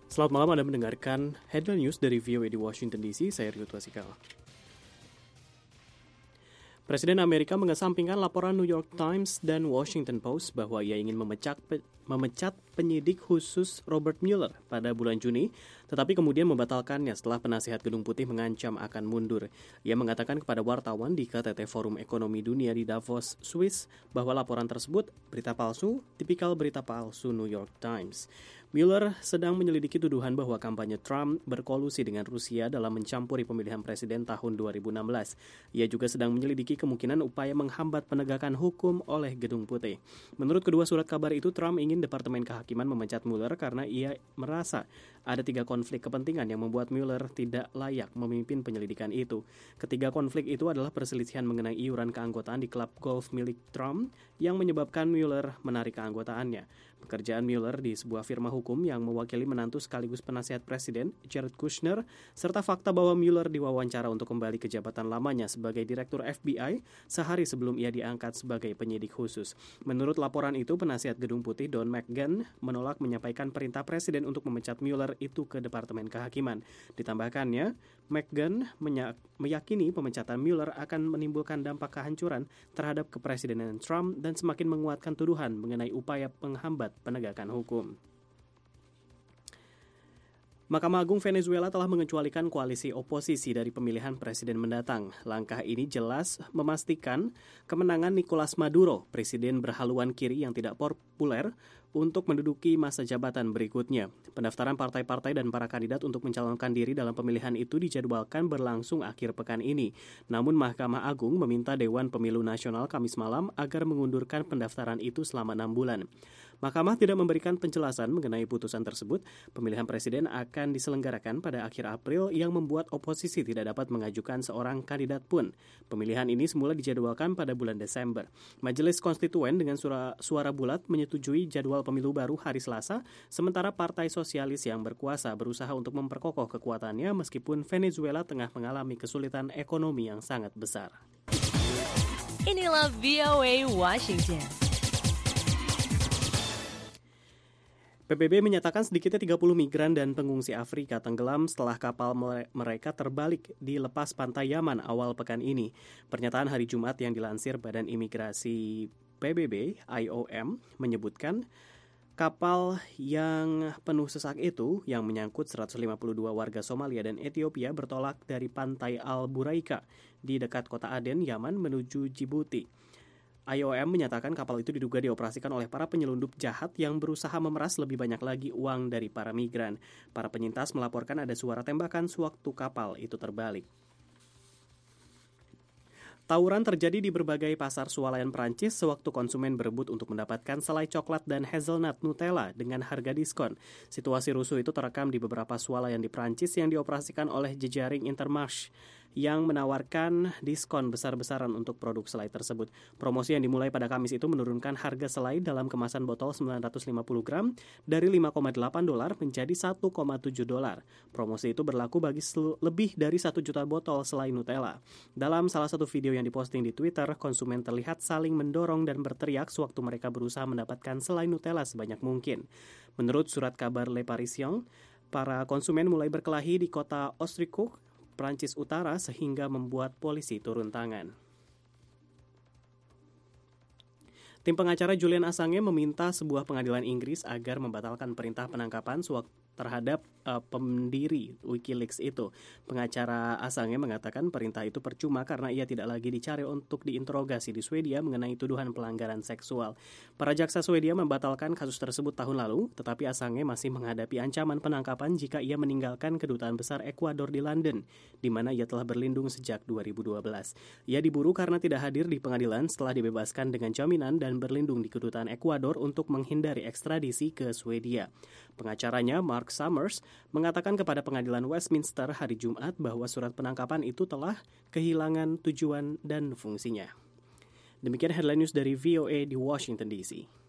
Selamat malam, Anda mendengarkan Headline News dari VOA di Washington DC, saya Rio Twasikal. Presiden Amerika mengesampingkan laporan New York Times dan Washington Post bahwa ia ingin memecat penyidik khusus Robert Mueller pada bulan Juni, tetapi kemudian membatalkannya setelah penasihat Gedung Putih mengancam akan mundur. Ia mengatakan kepada wartawan di KTT Forum Ekonomi Dunia di Davos, Swiss, bahwa laporan tersebut berita palsu, tipikal berita palsu New York Times. Mueller sedang menyelidiki tuduhan bahwa kampanye Trump berkolusi dengan Rusia dalam mencampuri pemilihan presiden tahun 2016. Ia juga sedang menyelidiki kemungkinan upaya menghambat penegakan hukum oleh Gedung Putih. Menurut kedua surat kabar itu, Trump ingin Departemen Kehakiman memecat Mueller karena ia merasa ada 3 konflik kepentingan yang membuat Mueller tidak layak memimpin penyelidikan itu. Ketiga konflik itu adalah perselisihan mengenai iuran keanggotaan di klub golf milik Trump yang menyebabkan Mueller menarik keanggotaannya. Pekerjaan Mueller di sebuah firma hukum yang mewakili menantu sekaligus penasihat presiden, Jared Kushner, serta fakta bahwa Mueller diwawancara untuk kembali ke jabatan lamanya sebagai direktur FBI sehari sebelum ia diangkat sebagai penyidik khusus. Menurut laporan itu, penasihat Gedung Putih Don McGahn menolak menyampaikan perintah presiden untuk memecat Mueller itu ke Departemen Kehakiman. Ditambahkannya, McGahn meyakini pemecatan Mueller akan menimbulkan dampak kehancuran terhadap kepresidenan Trump dan semakin menguatkan tuduhan mengenai upaya penghambat penegakan hukum. Mahkamah Agung Venezuela telah mengecualikan koalisi oposisi dari pemilihan presiden mendatang. Langkah ini jelas memastikan kemenangan Nicolas Maduro, presiden berhaluan kiri yang tidak populer, untuk menduduki masa jabatan berikutnya. Pendaftaran partai-partai dan para kandidat untuk mencalonkan diri dalam pemilihan itu dijadwalkan berlangsung akhir pekan ini. Namun Mahkamah Agung meminta Dewan Pemilu Nasional Kamis malam agar mengundurkan pendaftaran itu selama 6 bulan. Mahkamah tidak memberikan penjelasan mengenai putusan tersebut. Pemilihan presiden akan diselenggarakan pada akhir April yang membuat oposisi tidak dapat mengajukan seorang kandidat pun. Pemilihan ini semula dijadwalkan pada bulan Desember. Majelis Konstituen dengan suara bulat menyetujui jadwal pemilu baru hari Selasa, sementara Partai Sosialis yang berkuasa berusaha untuk memperkokoh kekuatannya meskipun Venezuela tengah mengalami kesulitan ekonomi yang sangat besar. Inilah VOA Washington. PBB menyatakan sedikitnya 30 migran dan pengungsi Afrika tenggelam setelah kapal mereka terbalik di lepas pantai Yaman awal pekan ini. Pernyataan hari Jumat yang dilansir Badan Imigrasi PBB, IOM, menyebutkan kapal yang penuh sesak itu yang menyangkut 152 warga Somalia dan Ethiopia bertolak dari pantai Al-Buraika di dekat kota Aden, Yaman menuju Djibouti. IOM menyatakan kapal itu diduga dioperasikan oleh para penyelundup jahat yang berusaha memeras lebih banyak lagi uang dari para migran. Para penyintas melaporkan ada suara tembakan sewaktu kapal itu terbalik. Tawuran terjadi di berbagai pasar swalayan Prancis sewaktu konsumen berebut untuk mendapatkan selai coklat dan hazelnut Nutella dengan harga diskon. Situasi rusuh itu terekam di beberapa swalayan di Prancis yang dioperasikan oleh jejaring Intermarché yang menawarkan diskon besar-besaran untuk produk selai tersebut. Promosi yang dimulai pada Kamis itu menurunkan harga selai dalam kemasan botol 950 gram dari $5,8 menjadi $1,7. Promosi itu berlaku bagi lebih dari 1 juta botol selai Nutella. Dalam salah satu video yang diposting di Twitter, konsumen terlihat saling mendorong dan berteriak sewaktu mereka berusaha mendapatkan selai Nutella sebanyak mungkin. Menurut surat kabar Le Parisien, para konsumen mulai berkelahi di kota Ostricourt, Prancis Utara sehingga membuat polisi turun tangan. Tim pengacara Julian Assange meminta sebuah pengadilan Inggris agar membatalkan perintah penangkapan terhadap pendiri Wikileaks itu. Pengacara Assange mengatakan perintah itu percuma karena ia tidak lagi dicari untuk diinterogasi di Swedia mengenai tuduhan pelanggaran seksual. Para jaksa Swedia membatalkan kasus tersebut tahun lalu, tetapi Assange masih menghadapi ancaman penangkapan jika ia meninggalkan kedutaan besar Ekuador di London, di mana ia telah berlindung sejak 2012. Ia diburu karena tidak hadir di pengadilan setelah dibebaskan dengan jaminan dan berlindung di kedutaan Ekuador untuk menghindari ekstradisi ke Swedia. Pengacaranya, Mark Summers, mengatakan kepada pengadilan Westminster hari Jumat bahwa surat penangkapan itu telah kehilangan tujuan dan fungsinya. Demikian headline news dari VOA di Washington DC.